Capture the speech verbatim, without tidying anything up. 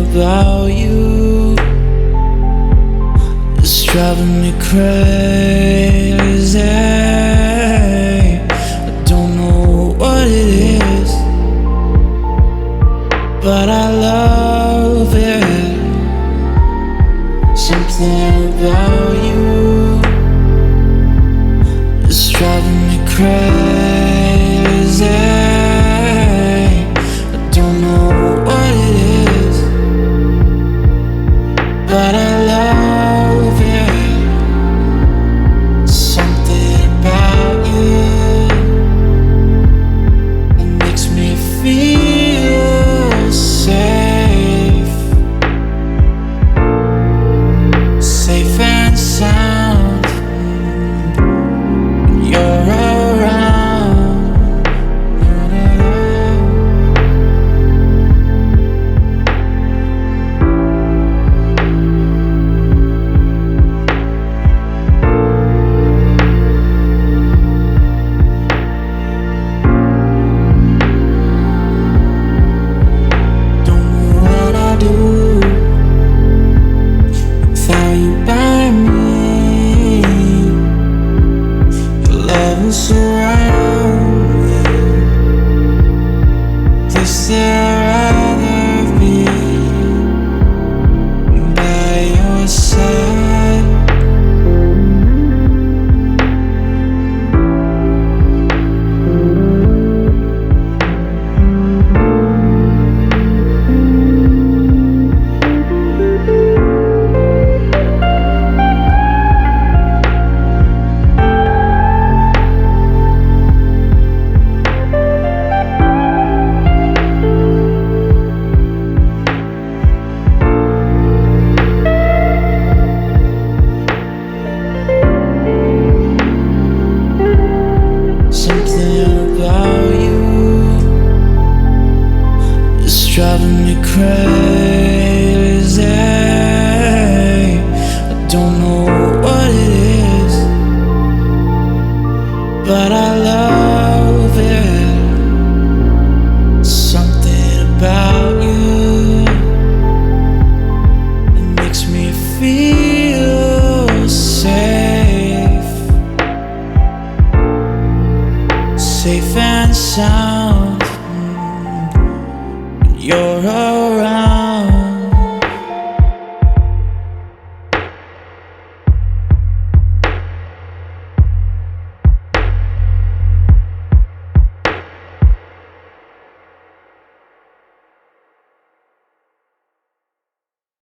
about you is driving me crazy. I don't know what it is, but I love it. Something about you is driving me crazy. I don't know what it is, but I love it. Something about you, it makes me feel safe, safe and sound when you're around. Don't know what I do without you by me. Your love will surround me. Place that I'd rather be by your side. Something about you is driving me crazy. I don't know what it is, but I love it. Something about you, it makes me feel safe, safe and sound when you're around.